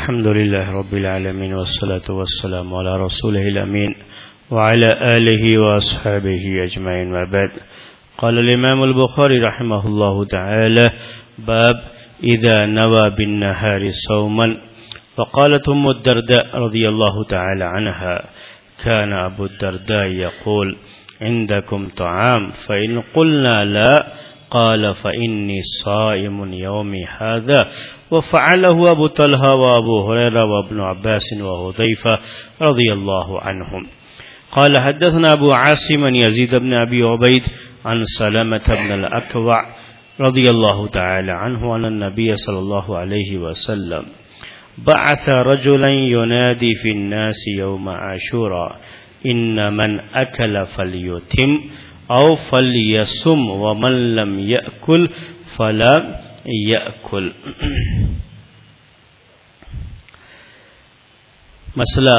الحمد لله رب العالمين والصلاة والسلام على رسوله الأمين وعلى آله وأصحابه أجمعين وبعد. قال الإمام البخاري رحمه الله تعالى: باب إذا نوى بالنهار صوما. وقالت أم الدرداء رضي الله تعالى عنها: كان أبو الدرداء يقول: عندكم طعام؟ فإن قلنا لا قال: فإني صائم يومي هذا. وفعله أبو طلحة وأبو هريرة وابن عباس وحذيفة رضي الله عنهم. قال: حدثنا أبو عاصم يزيد بن أبي عبيد عن سلمة بن الأكوع رضي الله تعالى عنه أن النبي صلى الله عليه وسلم بعث رجلا ينادي في الناس يوم عاشوراء: إن من أكل فليتم أو فليصم ومن لم يأكل فلا يأكل. مسئلہ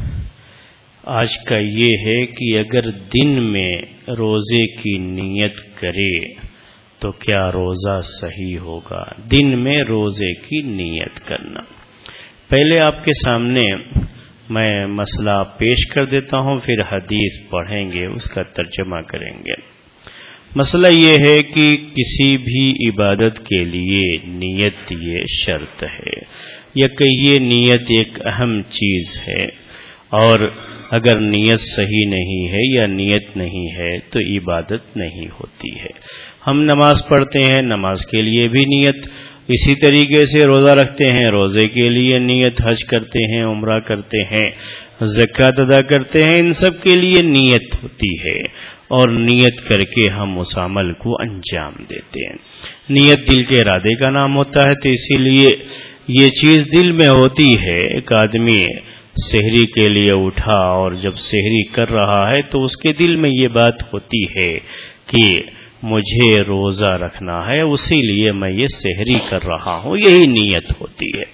آج کا یہ ہے کہ اگر دن میں روزے کی نیت کرے تو کیا روزہ صحیح ہوگا؟ دن میں روزے کی نیت کرنا. پہلے آپ کے سامنے میں مسئلہ پیش کر دیتا ہوں، پھر حدیث پڑھیں گے، اس کا ترجمہ کریں گے. مسئلہ یہ ہے کہ کسی بھی عبادت کے لیے نیت یہ شرط ہے، یا کہیے نیت ایک اہم چیز ہے، اور اگر نیت صحیح نہیں ہے یا نیت نہیں ہے تو عبادت نہیں ہوتی ہے. ہم نماز پڑھتے ہیں، نماز کے لیے بھی نیت، اسی طریقے سے روزہ رکھتے ہیں، روزے کے لیے نیت، حج کرتے ہیں، عمرہ کرتے ہیں، زکوٰۃ ادا کرتے ہیں، ان سب کے لیے نیت ہوتی ہے، اور نیت کر کے ہم اس عمل کو انجام دیتے ہیں. نیت دل کے ارادے کا نام ہوتا ہے، تو اسی لیے یہ چیز دل میں ہوتی ہے. ایک آدمی سحری کے لیے اٹھا اور جب سحری کر رہا ہے تو اس کے دل میں یہ بات ہوتی ہے کہ مجھے روزہ رکھنا ہے، اسی لیے میں یہ سحری کر رہا ہوں، یہی نیت ہوتی ہے.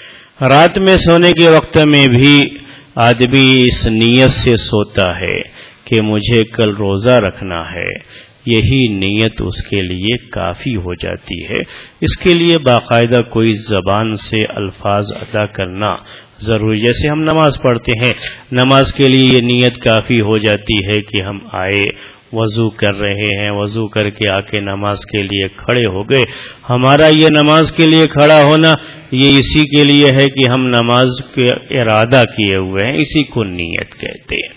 رات میں سونے کے وقت میں بھی آدمی اس نیت سے سوتا ہے کہ مجھے کل روزہ رکھنا ہے، یہی نیت اس کے لیے کافی ہو جاتی ہے. اس کے لیے باقاعدہ کوئی زبان سے الفاظ ادا کرنا ضروری. جیسے ہم نماز پڑھتے ہیں، نماز کے لیے یہ نیت کافی ہو جاتی ہے کہ ہم آئے، وضو کر رہے ہیں، وضو کر کے آ کے نماز کے لیے کھڑے ہو گئے. ہمارا یہ نماز کے لیے کھڑا ہونا یہ اسی کے لیے ہے کہ ہم نماز کے ارادہ کیے ہوئے ہیں، اسی کو نیت کہتے ہیں.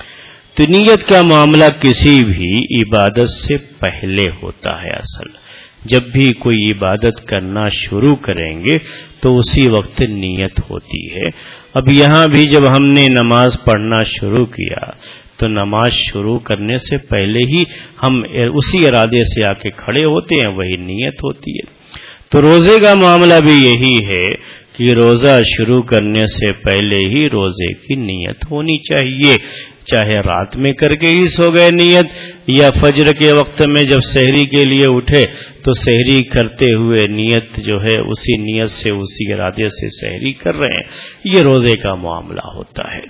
تو نیت کا معاملہ کسی بھی عبادت سے پہلے ہوتا ہے. اصل جب بھی کوئی عبادت کرنا شروع کریں گے تو اسی وقت نیت ہوتی ہے. اب یہاں بھی جب ہم نے نماز پڑھنا شروع کیا تو نماز شروع کرنے سے پہلے ہی ہم اسی ارادے سے آ کے کھڑے ہوتے ہیں، وہی نیت ہوتی ہے. تو روزے کا معاملہ بھی یہی ہے کہ روزہ شروع کرنے سے پہلے ہی روزے کی نیت ہونی چاہیے، چاہے رات میں کر کے ہی سو گئے نیت، یا فجر کے وقت میں جب سحری کے لیے اٹھے تو سحری کرتے ہوئے نیت جو ہے اسی نیت سے، اسی ارادے سے سحری کر رہے ہیں. یہ روزے کا معاملہ ہوتا ہے.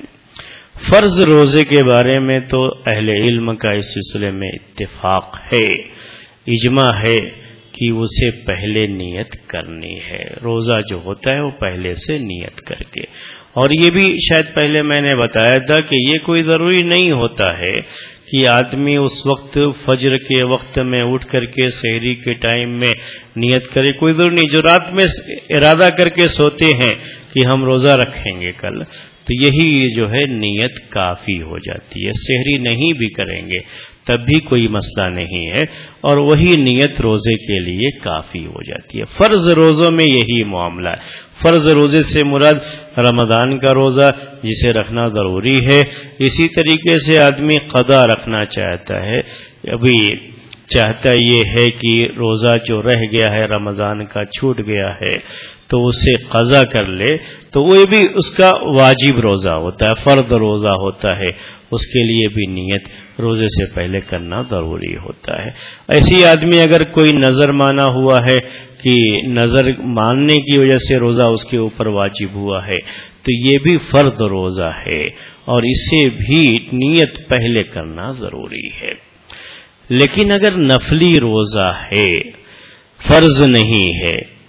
فرض روزے کے بارے میں تو اہل علم کا اس سلسلے میں اتفاق ہے، اجماع ہے کہ اسے پہلے نیت کرنی ہے. روزہ جو ہوتا ہے وہ پہلے سے نیت کر کے. اور یہ بھی شاید پہلے میں نے بتایا تھا کہ یہ کوئی ضروری نہیں ہوتا ہے کہ آدمی اس وقت فجر کے وقت میں اٹھ کر کے سحری کے ٹائم میں نیت کرے. کوئی ضروری نہیں. جو رات میں ارادہ کر کے سوتے ہیں کہ ہم روزہ رکھیں گے کل، تو یہی جو ہے نیت کافی ہو جاتی ہے. سحری نہیں بھی کریں گے تب بھی کوئی مسئلہ نہیں ہے، اور وہی نیت روزے کے لیے کافی ہو جاتی ہے. فرض روزوں میں یہی معاملہ ہے. فرض روزے سے مراد رمضان کا روزہ جسے رکھنا ضروری ہے. اسی طریقے سے آدمی قضا رکھنا چاہتا ہے، ابھی چاہتا یہ ہے کہ روزہ جو رہ گیا ہے رمضان کا، چھوٹ گیا ہے، تو اسے قضا کر لے، تو وہ بھی اس کا واجب روزہ ہوتا ہے، فرض روزہ ہوتا ہے. اس کے لیے بھی نیت روزے سے پہلے کرنا ضروری ہوتا ہے. ایسی آدمی اگر کوئی نظر مانا ہوا ہے کہ نظر ماننے کی وجہ سے روزہ اس کے اوپر واجب ہوا ہے، تو یہ بھی فرض روزہ ہے، اور اسے بھی نیت پہلے کرنا ضروری ہے. لیکن اگر نفلی روزہ ہے، فرض نہیں ہے،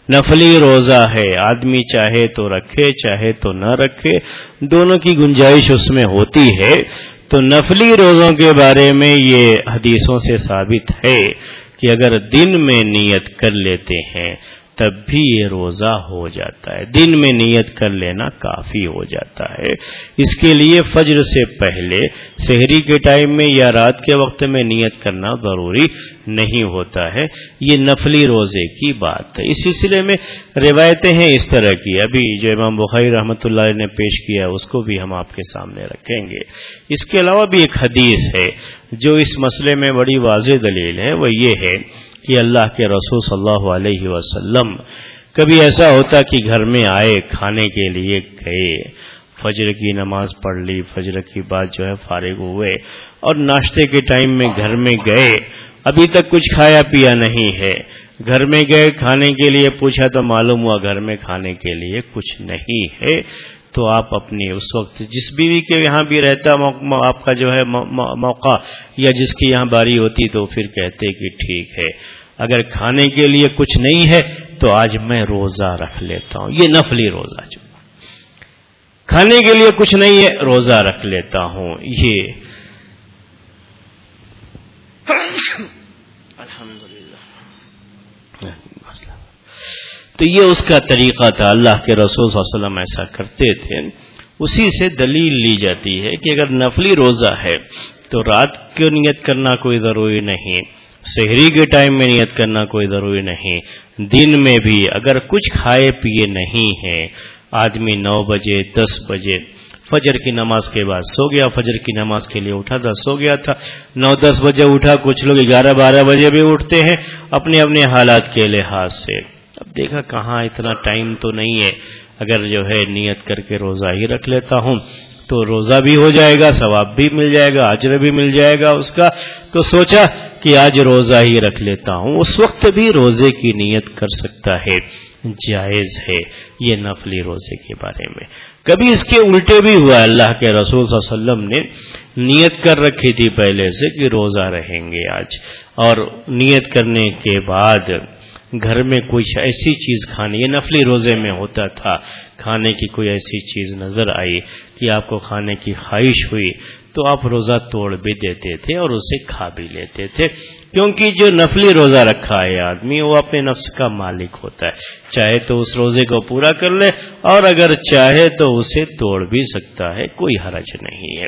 نفلی روزہ ہے، آدمی چاہے تو رکھے چاہے تو نہ رکھے، دونوں کی گنجائش اس میں ہوتی ہے۔ تو نفلی روزوں کے بارے میں یہ حدیثوں سے ثابت ہے کہ اگر دن میں نیت کر لیتے ہیں تب بھی یہ روزہ ہو جاتا ہے، دن میں نیت کر لینا کافی ہو جاتا ہے۔ اس کے لیے فجر سے پہلے سحری کے ٹائم میں یا رات کے وقت میں نیت کرنا ضروری نہیں ہوتا ہے، یہ نفلی روزے کی بات ہے۔ اس سلسلے میں روایتیں ہیں اس طرح کی، ابھی جو امام بخاری رحمۃ اللہ علیہ نے پیش کیا اس کو بھی ہم آپ کے سامنے رکھیں گے۔ اس کے علاوہ بھی ایک حدیث ہے جو اس مسئلے میں بڑی واضح دلیل ہے، وہ یہ ہے کہ اللہ کے رسول صلی اللہ علیہ وسلم کبھی ایسا ہوتا کہ گھر میں آئے، کھانے کے لیے گئے، فجر کی نماز پڑھ لی، فجر کی بعد جو ہے فارغ ہوئے اور ناشتے کے ٹائم میں گھر میں گئے، ابھی تک کچھ کھایا پیا نہیں ہے، گھر میں گئے کھانے کے لیے، پوچھا تو معلوم ہوا گھر میں کھانے کے لیے کچھ نہیں ہے، تو آپ اپنی اس وقت جس بیوی کے یہاں بھی رہتا آپ کا جو ہے موقع یا جس کی یہاں باری ہوتی تو پھر کہتے کہ ٹھیک ہے اگر کھانے کے لیے کچھ نہیں ہے تو آج میں روزہ رکھ لیتا ہوں، یہ نفلی روزہ جو کھانے کے لیے کچھ نہیں ہے روزہ رکھ لیتا ہوں، یہ الحمدللہ تو یہ اس کا طریقہ تھا، اللہ کے رسول صلی اللہ علیہ وسلم ایسا کرتے تھے۔ اسی سے دلیل لی جاتی ہے کہ اگر نفلی روزہ ہے تو رات کو نیت کرنا کوئی ضروری نہیں، سحری کے ٹائم میں نیت کرنا کوئی ضروری نہیں، دن میں بھی اگر کچھ کھائے پیے نہیں ہے، آدمی 9 بجے 10 بجے فجر کی نماز کے بعد سو گیا، فجر کی نماز کے لیے اٹھا تھا سو گیا تھا، 9-10 بجے اٹھا، کچھ لوگ 11-12 بجے بھی اٹھتے ہیں اپنے اپنے حالات کے لحاظ سے، اب دیکھا کہاں اتنا ٹائم تو نہیں ہے، اگر جو ہے نیت کر کے روزہ ہی رکھ لیتا ہوں تو روزہ بھی ہو جائے گا، ثواب بھی مل جائے گا، اجر بھی مل جائے گا اس کا، تو سوچا کہ آج روزہ ہی رکھ لیتا ہوں، اس وقت بھی روزے کی نیت کر سکتا ہے، جائز ہے یہ نفلی روزے کے بارے میں۔ کبھی اس کے الٹے بھی ہوا، اللہ کے رسول صلی اللہ علیہ وسلم نے نیت کر رکھی تھی پہلے سے کہ روزہ رہیں گے آج، اور نیت کرنے کے بعد گھر میں کوئی ایسی چیز کھانی، یہ نفلی روزے میں ہوتا تھا، کھانے کی کوئی ایسی چیز نظر آئی کہ آپ کو کھانے کی خواہش ہوئی تو آپ روزہ توڑ بھی دیتے تھے اور اسے کھا بھی لیتے تھے، کیونکہ جو نفلی روزہ رکھا ہے آدمی وہ اپنے نفس کا مالک ہوتا ہے، چاہے تو اس روزے کو پورا کر لے اور اگر چاہے تو اسے توڑ بھی سکتا ہے، کوئی حرج نہیں ہے۔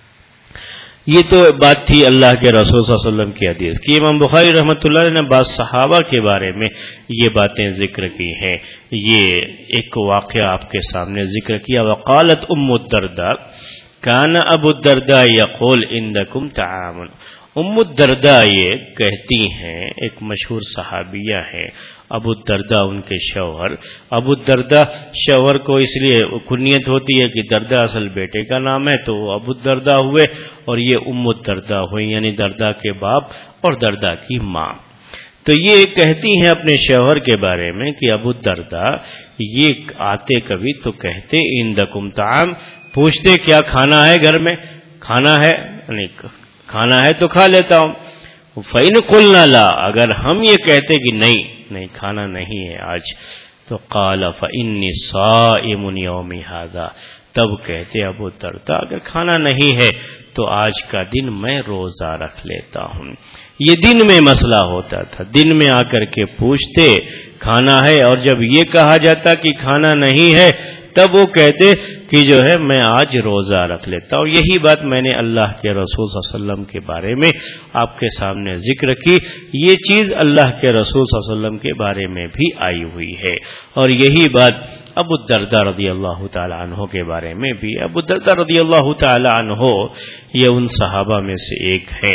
یہ تو بات تھی اللہ کے رسول صلی اللہ علیہ وسلم کی حدیث کی۔ امام بخاری رحمۃ اللہ علیہ نے بعض صحابہ کے بارے میں یہ باتیں ذکر کی ہیں، یہ ایک واقعہ آپ کے سامنے ذکر کیا۔ وقالت ام الدرداء کان ابو الدرداء یقول عندکم طعام، ام الدرداء یہ کہتی ہیں، ایک مشہور صحابیہ ہیں، ابو الدرداء ان کے شوہر، ابو الدرداء شوہر کو اس لیے کنیت ہوتی ہے کہ درداء اصل بیٹے کا نام ہے تو وہ ابو الدرداء ہوئے، اور یہ ام الدرداء ہوئی، یعنی درداء کے باپ اور درداء کی ماں۔ تو یہ کہتی ہیں اپنے شوہر کے بارے میں کہ ابو الدرداء یہ آتے کبھی تو کہتے عندکم طعام، پوچھتے کیا کھانا ہے گھر میں، کھانا ہے، یعنی کھانا ہے تو کھا لیتا ہوں، فَإِنْ قُلْنَا لَا، اگر ہم یہ کہتے کہ نہیں کھانا نہیں ہے آج، تو قَالَ فَإِنِّي صَائِمٌ يَوْمِ هَذَا، تب کہتے ابو الدرداء اگر کھانا نہیں ہے تو آج کا دن میں روزہ رکھ لیتا ہوں۔ یہ دن میں مسئلہ ہوتا تھا، دن میں آ کر کے پوچھتے کھانا ہے، اور جب یہ کہا جاتا کہ کھانا نہیں ہے تب وہ کہتے کہ جو ہے میں آج روزہ رکھ لیتا ہوں۔ یہی بات میں نے اللہ کے رسول صلی اللہ علیہ وسلم کے بارے میں آپ کے سامنے ذکر کی، یہ چیز اللہ کے رسول صلی اللہ علیہ وسلم کے بارے میں بھی آئی ہوئی ہے، اور یہی بات ابو الدرداء رضی اللہ تعالی عنہ کے بارے میں بھی۔ ابو الدرداء رضی اللہ تعالی عنہ یہ ان صحابہ میں سے ایک ہیں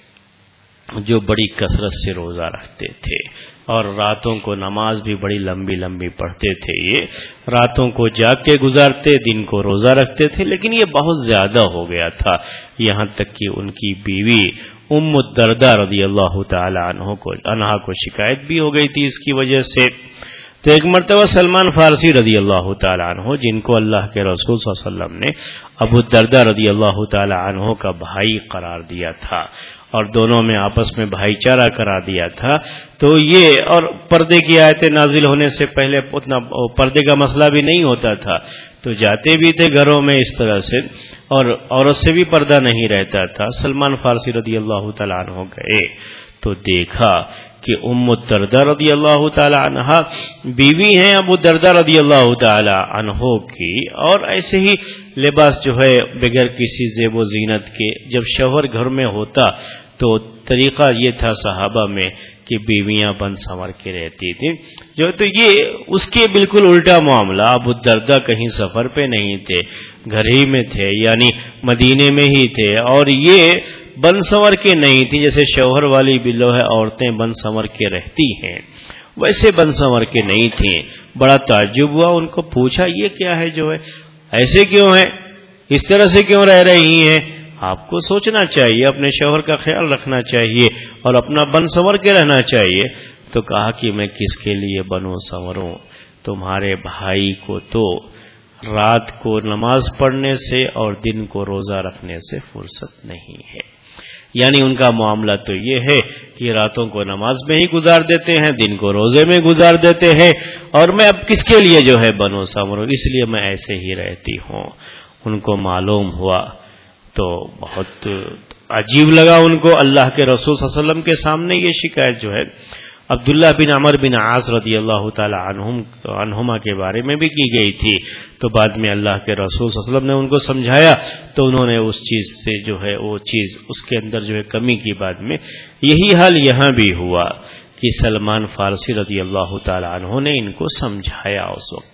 جو بڑی کثرت سے روزہ رکھتے تھے، اور راتوں کو نماز بھی بڑی لمبی لمبی پڑھتے تھے، یہ راتوں کو جاگ کے گزارتے، دن کو روزہ رکھتے تھے، لیکن یہ بہت زیادہ ہو گیا تھا، یہاں تک کہ ان کی بیوی ام الدرداء رضی اللہ تعالی عنہا کو شکایت بھی ہو گئی تھی اس کی وجہ سے۔ تو ایک مرتبہ سلمان فارسی رضی اللہ تعالی عنہ، جن کو اللہ کے رسول صلی اللہ علیہ وسلم نے ابو الدرداء رضی اللہ تعالی عنہ کا بھائی قرار دیا تھا، اور دونوں میں آپس میں بھائی چارہ کرا دیا تھا. تو یہ اور پردے کی آیتیں نازل ہونے سے پہلے اتنا پردے کا مسئلہ بھی نہیں ہوتا تھا، تو جاتے بھی تھے گھروں میں اس طرح سے، اور عورت سے بھی پردہ نہیں رہتا تھا. سلمان فارسی رضی اللہ تعالیٰ عنہ گئے تو دیکھا کہ ام الدرداء رضی اللہ تعالی عنہا بیوی ہیں ابو الدرداء رضی اللہ تعالی عنہ کی، اور ایسے ہی لباس جو ہے بغیر کسی زیب و زینت کے، جب شوہر گھر میں ہوتا تو طریقہ یہ تھا صحابہ میں کہ بیویاں بن سنور کے رہتی تھیں. جو تو یہ اس کے بالکل الٹا معاملہ، ابو الدرداء کہیں سفر پہ نہیں تھے، گھر ہی میں تھے، یعنی مدینے میں ہی تھے، اور یہ بن سنور کے نہیں تھی. جیسے شوہر والی بلو ہے عورتیں بن سنور کے رہتی ہیں، ویسے بن سنور کے نہیں تھیں. بڑا تعجب ہوا، ان کو پوچھا یہ کیا ہے جو ہے، ایسے کیوں ہے، اس طرح سے کیوں رہ رہی ہیں؟ آپ کو سوچنا چاہیے، اپنے شوہر کا خیال رکھنا چاہیے اور اپنا بن سنور کے رہنا چاہیے. تو کہا کہ میں کس کے لیے بنوں سنوروں، تمہارے بھائی کو تو رات کو نماز پڑھنے سے اور دن کو روزہ رکھنے سے فرصت نہیں ہے. یعنی ان کا معاملہ تو یہ ہے کہ راتوں کو نماز میں ہی گزار دیتے ہیں، دن کو روزے میں گزار دیتے ہیں، اور میں اب کس کے لیے جو ہے بنوں سنوروں، اس لیے میں ایسے ہی رہتی ہوں. ان کو معلوم ہوا تو بہت عجیب لگا ان کو. اللہ کے رسول صلی اللہ علیہ وسلم کے سامنے یہ شکایت جو ہے عبداللہ بن عمر بن عاص رضی اللہ تعالی عنہما کے بارے میں بھی کی گئی تھی. تو بعد میں اللہ کے رسول صلی اللہ علیہ وسلم نے ان کو سمجھایا تو انہوں نے اس چیز سے جو ہے وہ چیز اس کے اندر جو ہے کمی کی. بعد میں یہی حال یہاں بھی ہوا کہ سلمان فارسی رضی اللہ تعالی عنہ نے ان کو سمجھایا اس وقت.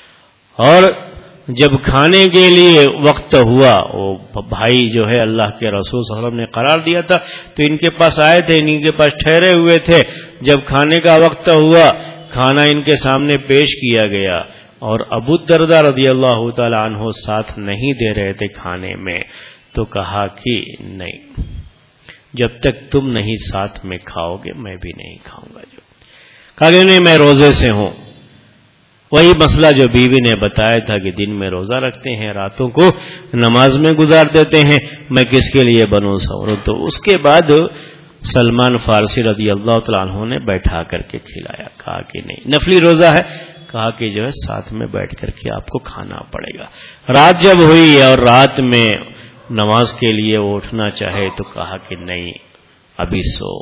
اور جب کھانے کے لیے وقت ہوا، وہ بھائی جو ہے اللہ کے رسول صلی اللہ علیہ وسلم نے قرار دیا تھا تو ان کے پاس آئے تھے، ان کے پاس ٹھہرے ہوئے تھے. جب کھانے کا وقت ہوا، کھانا ان کے سامنے پیش کیا گیا، اور ابو الدرداء رضی اللہ تعالی عنہ ساتھ نہیں دے رہے تھے کھانے میں. تو کہا کہ نہیں، جب تک تم نہیں ساتھ میں کھاؤ گے میں بھی نہیں کھاؤں گا. کہا کہ نہیں، میں روزے سے ہوں. وہی مسئلہ جو بیوی نے بتایا تھا کہ دن میں روزہ رکھتے ہیں، راتوں کو نماز میں گزار دیتے ہیں، میں کس کے لیے بنوں سنوروں. تو اس کے بعد سلمان فارسی رضی اللہ تعالیٰ عنہ نے بیٹھا کر کے کھلایا. کہا کہ نہیں، نفلی روزہ ہے، کہا کہ جو ہے ساتھ میں بیٹھ کر کے آپ کو کھانا پڑے گا. رات جب ہوئی اور رات میں نماز کے لیے وہ اٹھنا چاہے تو کہا کہ نہیں، ابھی سو،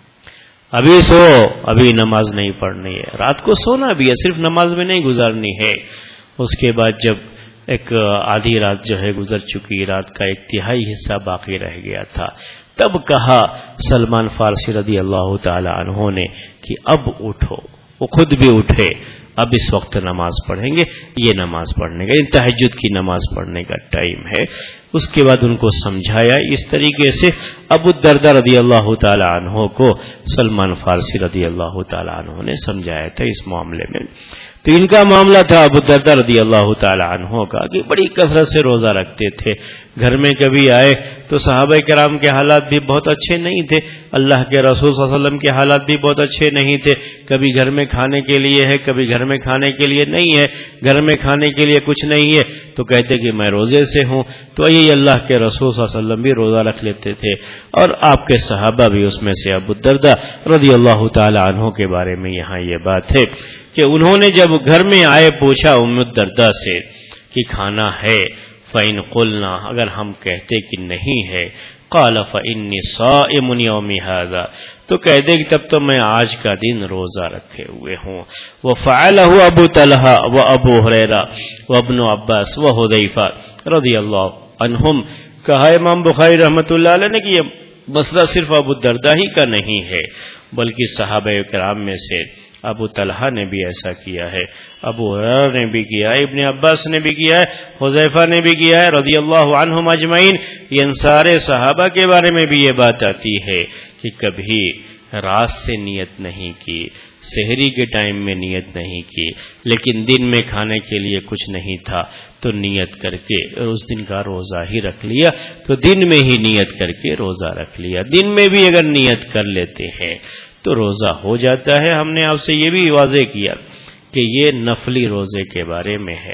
ابھی نماز نہیں پڑھنی ہے. رات کو سونا بھی ہے، صرف نماز میں نہیں گزارنی ہے. اس کے بعد جب ایک آدھی رات جو ہے گزر چکی، رات کا ایک تہائی حصہ باقی رہ گیا تھا، تب کہا سلمان فارسی رضی اللہ تعالی عنہ نے کہ اب اٹھو. وہ خود بھی اٹھے، اب اس وقت نماز پڑھیں گے، یہ نماز پڑھنے کا، تہجد کی نماز پڑھنے کا ٹائم ہے. اس کے بعد ان کو سمجھایا. اس طریقے سے ابو الدرداء رضی اللہ تعالی عنہ کو سلمان فارسی رضی اللہ تعالی عنہ نے سمجھایا تھا اس معاملے میں. تو ان کا معاملہ تھا ابو الدرداء رضی اللہ تعالی عنہ کا کہ بڑی کثرت سے روزہ رکھتے تھے. گھر میں کبھی آئے تو صحابہ کرام کے حالات بھی بہت اچھے نہیں تھے، اللہ کے رسول صلی اللہ علیہ وسلم کے حالات بھی بہت اچھے نہیں تھے. کبھی گھر میں کھانے کے لیے ہے، کبھی گھر میں کھانے کے لیے نہیں ہے. گھر میں کھانے کے لیے کچھ نہیں ہے تو کہتے کہ میں روزے سے ہوں. تو یہی اللہ کے رسول صلی اللہ علیہ وسلم بھی روزہ رکھ لیتے تھے، اور آپ کے صحابہ بھی. اس میں سے ابو الدرداء رضی اللہ تعالی عنہ کے بارے میں یہاں یہ بات ہے کہ انہوں نے جب گھر میں آئے پوچھا ام الدرداء سے کہ کھانا ہے، فَإِنْ قُلْنَا، اگر ہم کہتے کہ نہیں ہے، قَالَ فَإِنِّي صَائِمٌ يَوْمِ هَذَا، تو کہہ دے کہ تب تو میں آج کا دن روزہ رکھے ہوئے ہوں. وَفَعَلَهُ أَبُو طَلْحَةَ وَأَبُو هُرَيْرَةَ وَابْنُ عَبَّاسَ وَحُذَيْفَةَ رضی اللہ عنہم. کہا امام بخاری رحمۃ اللہ علیہ نے کہ یہ مسئلہ صرف ابو الدرداء ہی کا نہیں ہے، بلکہ صحابہ کرام میں سے ابو طلحہ نے بھی ایسا کیا ہے، ابو ہریرہ نے بھی کیا ہے، ابن عباس نے بھی کیا ہے، حذیفہ نے بھی کیا ہے رضی اللہ عنہم اجمعین. یہ ان سارے صحابہ کے بارے میں بھی یہ بات آتی ہے کہ کبھی رات سے نیت نہیں کی، سحری کے ٹائم میں نیت نہیں کی، لیکن دن میں کھانے کے لیے کچھ نہیں تھا تو نیت کر کے اس دن کا روزہ ہی رکھ لیا. تو دن میں ہی نیت کر کے روزہ رکھ لیا. دن میں بھی اگر نیت کر لیتے ہیں تو روزہ ہو جاتا ہے. ہم نے آپ سے یہ بھی واضح کیا کہ یہ نفلی روزے کے بارے میں ہے،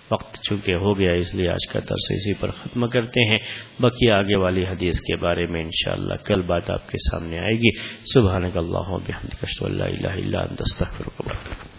وقت چونکہ ہو گیا اس لیے آج کا درس اسی پر ختم کرتے ہیں. باقی آگے والی حدیث کے بارے میں انشاءاللہ کل بات آپ کے سامنے آئے گی. سبحانک اللہم و بحمدک اشہد ان لا الہ الا انت استغفرک و اتوب الیک.